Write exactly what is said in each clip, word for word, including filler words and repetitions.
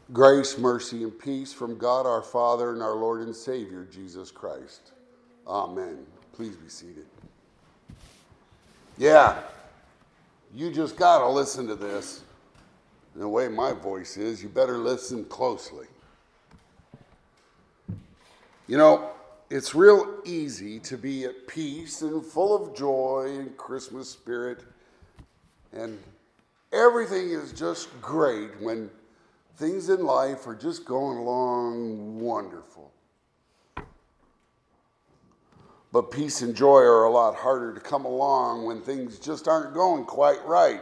Grace, mercy, and peace from God our Father and our Lord and Savior, Jesus Christ. Amen. Please be seated. Yeah, you just got to listen to this. And the way my voice is, you better listen closely. You know, it's real easy to be at peace and full of joy and Christmas spirit, and everything is just great when things in life are just going along wonderful. But peace and joy are a lot harder to come along when things just aren't going quite right.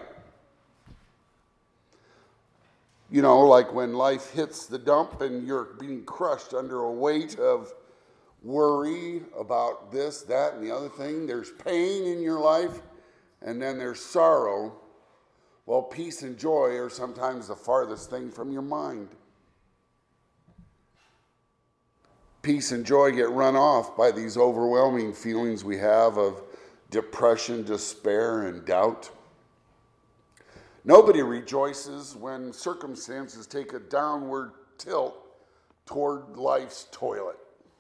You know, like when life hits the dump and you're being crushed under a weight of worry about this, that, and the other thing. There's pain in your life, and then there's sorrow. Well, peace and joy are sometimes the farthest thing from your mind. Peace and joy get run off by these overwhelming feelings we have of depression, despair, and doubt. Nobody rejoices when circumstances take a downward tilt toward life's toilet.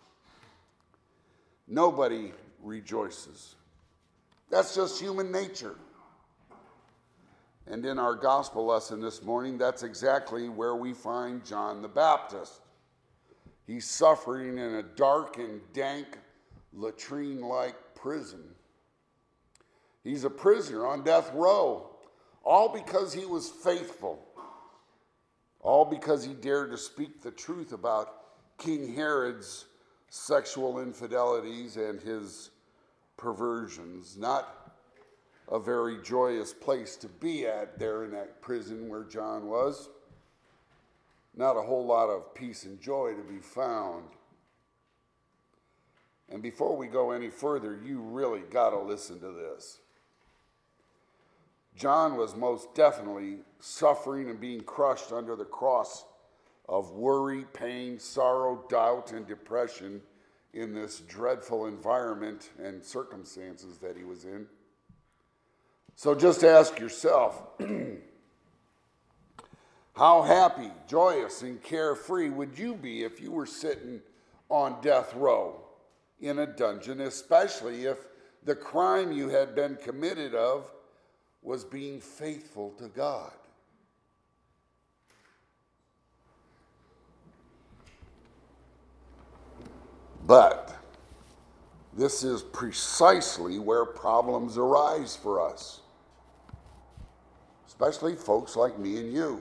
Nobody rejoices. That's just human nature. And in our gospel lesson this morning, that's exactly where we find John the Baptist. He's suffering in a dark and dank, latrine-like prison. He's a prisoner on death row, all because he was faithful, all because he dared to speak the truth about King Herod's sexual infidelities and his perversions. Not a very joyous place to be at there in that prison where John was. Not a whole lot of peace and joy to be found. And before we go any further, you really got to listen to this. John was most definitely suffering and being crushed under the cross of worry, pain, sorrow, doubt, and depression in this dreadful environment and circumstances that he was in. So just ask yourself, how happy, joyous, and carefree would you be if you were sitting on death row in a dungeon, especially if the crime you had been committed of was being faithful to God? But this is precisely where problems arise for us, especially folks like me and you.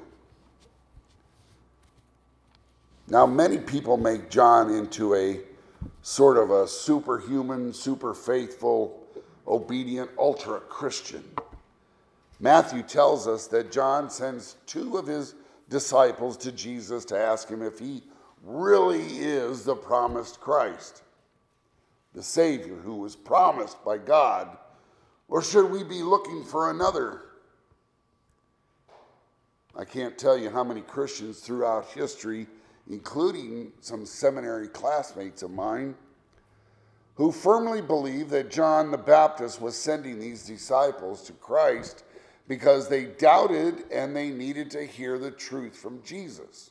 Now, many people make John into a sort of a superhuman, super faithful, obedient, ultra-Christian. Matthew tells us that John sends two of his disciples to Jesus to ask him if he really is the promised Christ, the Savior who was promised by God, or should we be looking for another? I can't tell you how many Christians throughout history, including some seminary classmates of mine, who firmly believe that John the Baptist was sending these disciples to Christ because they doubted and they needed to hear the truth from Jesus.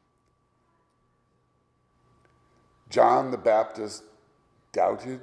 John the Baptist doubted?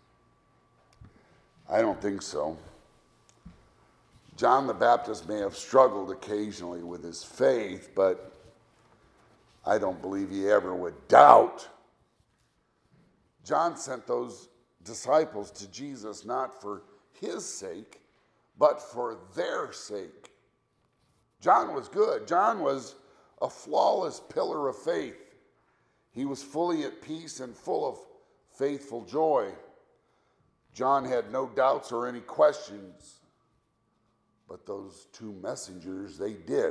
I don't think so. John the Baptist may have struggled occasionally with his faith, but I don't believe he ever would doubt. John sent those disciples to Jesus not for his sake, but for their sake. John was good. John was a flawless pillar of faith. He was fully at peace and full of faithful joy. John had no doubts or any questions, but those two messengers, they did.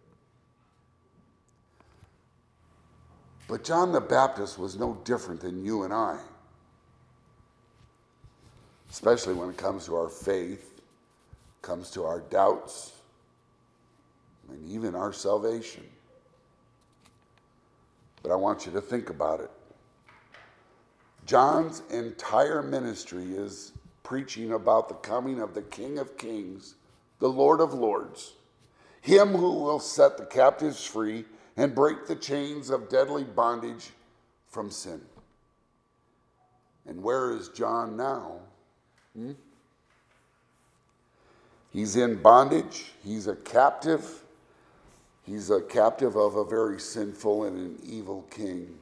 But John the Baptist was no different than you and I, especially when it comes to our faith, comes to our doubts, and even our salvation. But I want you to think about it. John's entire ministry is preaching about the coming of the King of Kings, the Lord of Lords, him who will set the captives free and break the chains of deadly bondage from sin. And where is John now? Hmm? He's in bondage. He's a captive. He's a captive of a very sinful and an evil king.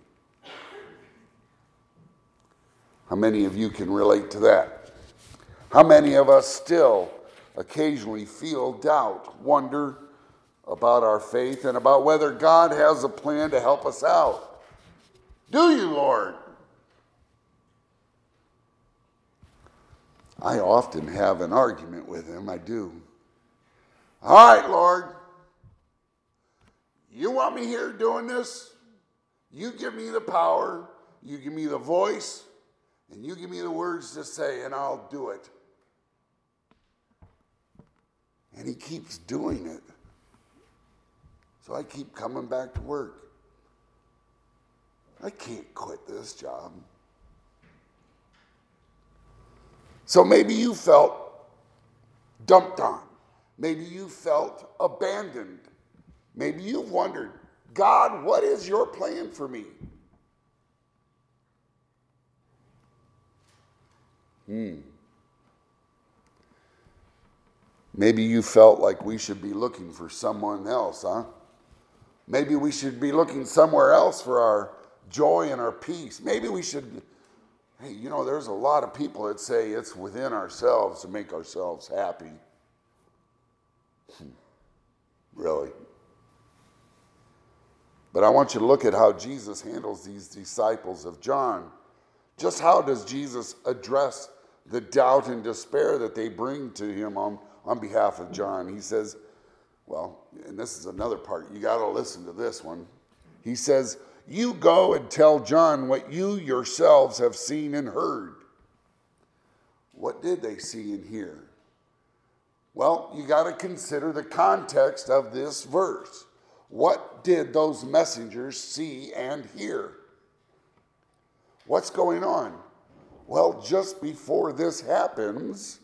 How many of you can relate to that? How many of us still occasionally feel doubt, wonder about our faith, and about whether God has a plan to help us out? Do you, Lord? I often have an argument with him. I do. All right, Lord. You want me here doing this? You give me the power. You give me the voice. And you give me the words to say, and I'll do it. And he keeps doing it. So I keep coming back to work. I can't quit this job. So maybe you felt dumped on. Maybe you felt abandoned. Maybe you've wondered, God, what is your plan for me? Hmm. Maybe you felt like we should be looking for someone else, huh? Maybe we should be looking somewhere else for our joy and our peace. Maybe we should, hey, you know, there's a lot of people that say it's within ourselves to make ourselves happy. Hmm. Really? But I want you to look at how Jesus handles these disciples of John. Just how does Jesus address the doubt and despair that they bring to him on, on behalf of John? He says, well, and this is another part. You got to listen to this one. He says, you go and tell John what you yourselves have seen and heard. What did they see and hear? Well, you got to consider the context of this verse. What did those messengers see and hear? What's going on? Well, just before this happens,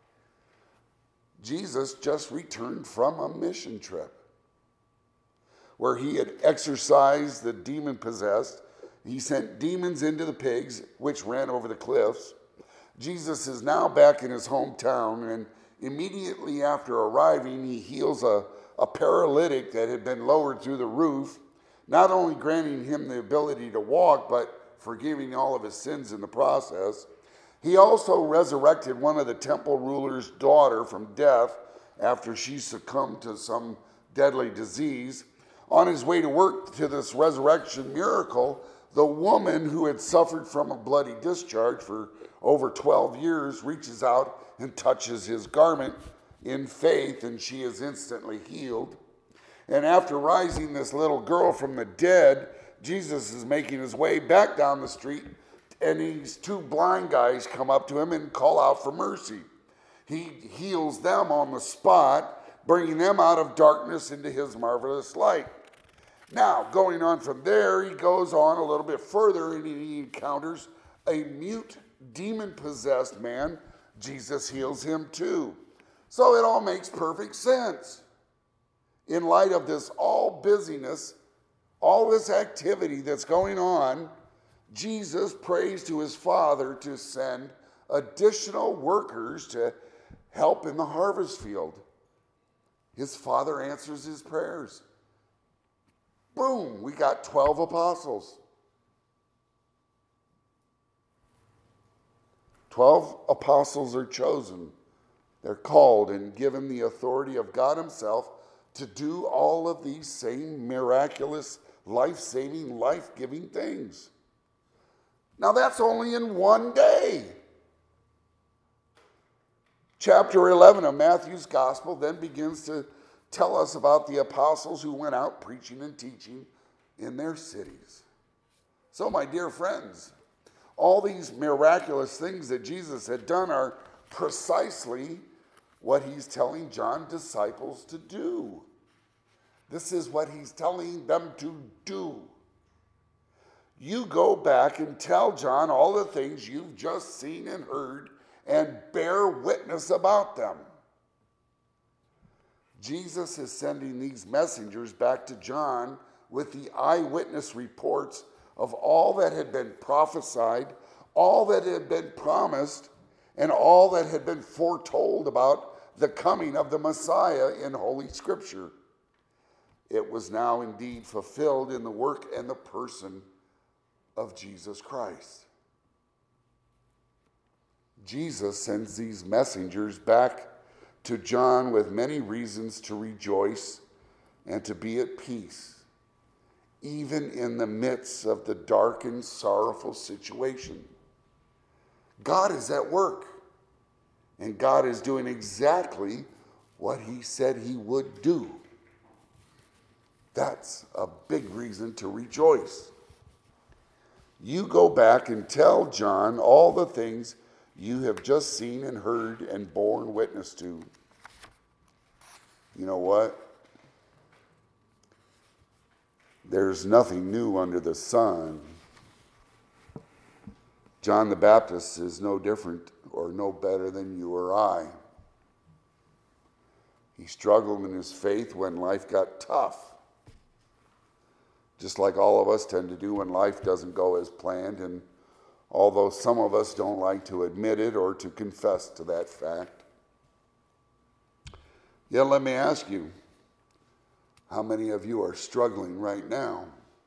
Jesus just returned from a mission trip where he had exorcised the demon-possessed. He sent demons into the pigs, which ran over the cliffs. Jesus is now back in his hometown, and immediately after arriving, he heals a, a paralytic that had been lowered through the roof, not only granting him the ability to walk, but forgiving all of his sins in the process. He also resurrected one of the temple ruler's daughter from death after she succumbed to some deadly disease. On his way to work to this resurrection miracle, the woman who had suffered from a bloody discharge for over twelve years reaches out and touches his garment in faith, and she is instantly healed. And after rising this little girl from the dead, Jesus is making his way back down the street, and these two blind guys come up to him and call out for mercy. He heals them on the spot, bringing them out of darkness into his marvelous light. Now, going on from there, he goes on a little bit further, and he encounters a mute, demon-possessed man. Jesus heals him too. So it all makes perfect sense. In light of this all busyness, all this activity that's going on, Jesus prays to his Father to send additional workers to help in the harvest field. His Father answers his prayers. Boom, we got twelve apostles. Twelve apostles are chosen. They're called and given the authority of God himself to do all of these same miraculous, life-saving, life-giving things. Now that's only in one day. Chapter eleven of Matthew's Gospel then begins to tell us about the apostles who went out preaching and teaching in their cities. So, my dear friends, all these miraculous things that Jesus had done are precisely what he's telling John's disciples to do. This is what he's telling them to do. You go back and tell John all the things you've just seen and heard and bear witness about them. Jesus is sending these messengers back to John with the eyewitness reports of all that had been prophesied, all that had been promised, and all that had been foretold about the coming of the Messiah in Holy Scripture. It was now indeed fulfilled in the work and the person of Jesus Christ. Jesus sends these messengers back to John with many reasons to rejoice and to be at peace, even in the midst of the dark and sorrowful situation. God is at work, and God is doing exactly what he said he would do. That's a big reason to rejoice. You go back and tell John all the things you have just seen and heard and borne witness to. You know what? There's nothing new under the sun. John the Baptist is no different or no better than you or I. He struggled in his faith when life got tough, just like all of us tend to do when life doesn't go as planned, and although some of us don't like to admit it or to confess to that fact. Yet let me ask you, how many of you are struggling right now?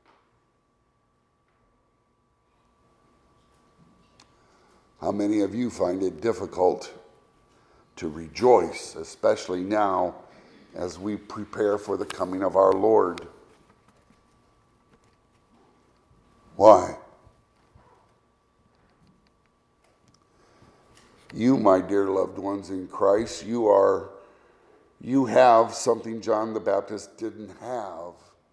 How many of you find it difficult to rejoice, especially now as we prepare for the coming of our Lord? Why? You, my dear loved ones in Christ, you are, you have something John the Baptist didn't have.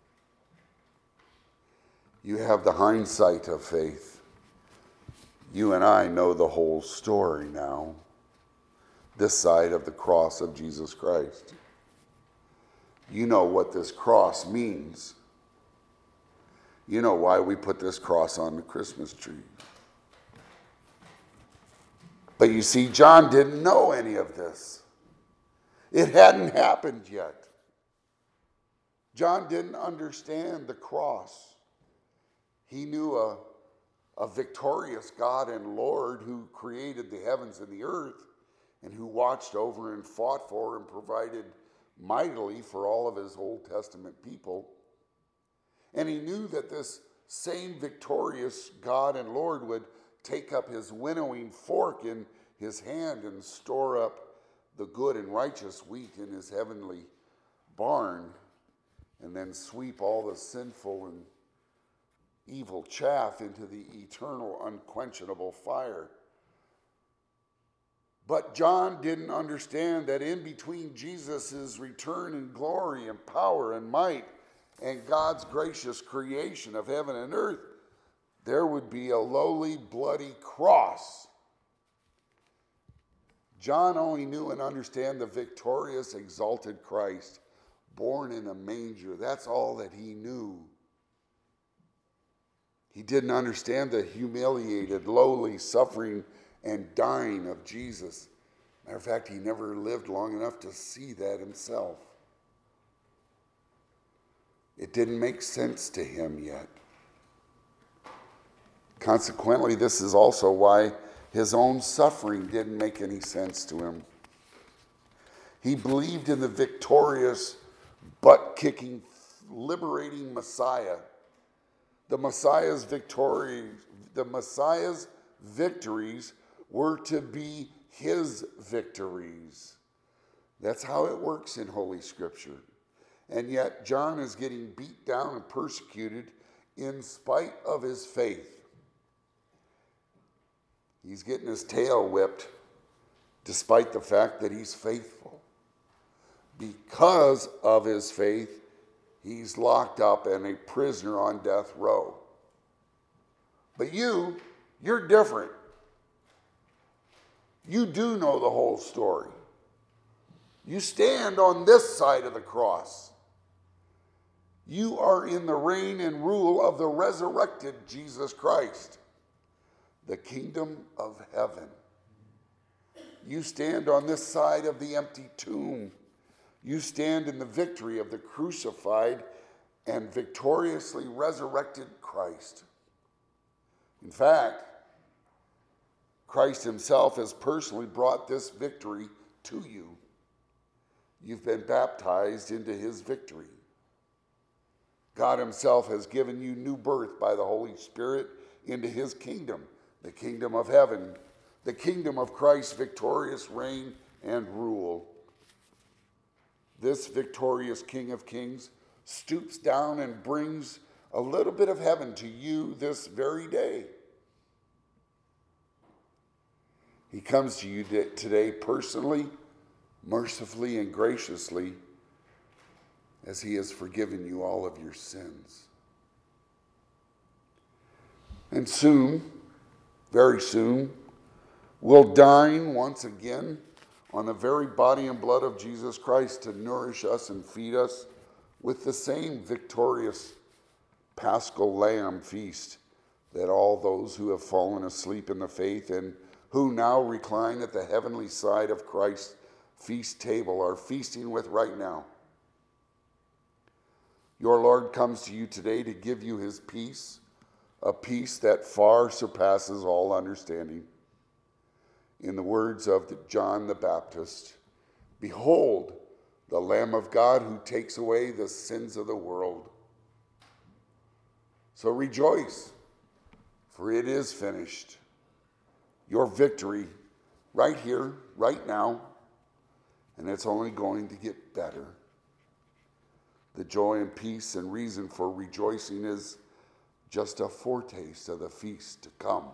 You have the hindsight of faith. You and I know the whole story now, this side of the cross of Jesus Christ. You know what this cross means. You know why we put this cross on the Christmas tree. But you see, John didn't know any of this. It hadn't happened yet. John didn't understand the cross. He knew a, a victorious God and Lord who created the heavens and the earth, and who watched over and fought for and provided mightily for all of his Old Testament people. And he knew that this same victorious God and Lord would take up his winnowing fork in his hand and store up the good and righteous wheat in his heavenly barn, and then sweep all the sinful and evil chaff into the eternal, unquenchable fire. But John didn't understand that in between Jesus' return in glory and power and might and God's gracious creation of heaven and earth, there would be a lowly, bloody cross. John only knew and understood the victorious, exalted Christ, born in a manger. That's all that he knew. He didn't understand the humiliated, lowly, suffering, and dying of Jesus. Matter of fact, he never lived long enough to see that himself. It didn't make sense to him yet. Consequently, this is also why his own suffering didn't make any sense to him. He believed in the victorious, butt-kicking, liberating Messiah. The Messiah's victory, the Messiah's victories were to be his victories. That's how it works in Holy Scripture. And yet John is getting beat down and persecuted in spite of his faith. He's getting his tail whipped despite the fact that he's faithful. Because of his faith, he's locked up and a prisoner on death row. But you, you're different. You do know the whole story. You stand on this side of the cross. You are in the reign and rule of the resurrected Jesus Christ, the kingdom of heaven. You stand on this side of the empty tomb. You stand in the victory of the crucified and victoriously resurrected Christ. In fact, Christ himself has personally brought this victory to you. You've been baptized into his victory. God himself has given you new birth by the Holy Spirit into his kingdom, the kingdom of heaven, the kingdom of Christ's victorious reign and rule. This victorious King of Kings stoops down and brings a little bit of heaven to you this very day. He comes to you today personally, mercifully, and graciously, as he has forgiven you all of your sins. And soon, very soon, we'll dine once again on the very body and blood of Jesus Christ to nourish us and feed us with the same victorious Paschal Lamb feast that all those who have fallen asleep in the faith and who now recline at the heavenly side of Christ's feast table are feasting with right now. Your Lord comes to you today to give you his peace, a peace that far surpasses all understanding. In the words of the John the Baptist, "Behold, the Lamb of God who takes away the sins of the world." So rejoice, for it is finished. Your victory right here, right now, and it's only going to get better. The joy and peace and reason for rejoicing is just a foretaste of the feast to come.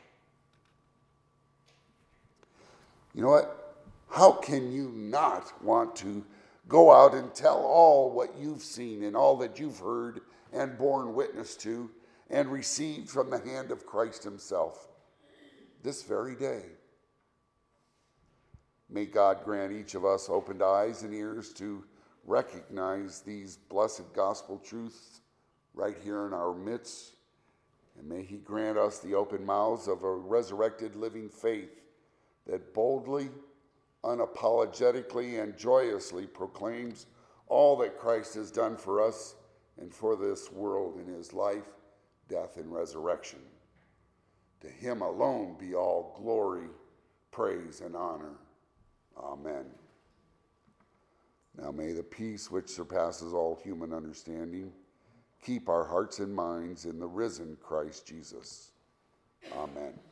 You know what? How can you not want to go out and tell all what you've seen and all that you've heard and borne witness to and received from the hand of Christ himself this very day? May God grant each of us opened eyes and ears to recognize these blessed gospel truths right here in our midst. And may he grant us the open mouths of a resurrected living faith that boldly, unapologetically, and joyously proclaims all that Christ has done for us and for this world in his life, death, and resurrection. To him alone be all glory, praise, and honor. Amen. Now may the peace which surpasses all human understanding keep our hearts and minds in the risen Christ Jesus. Amen.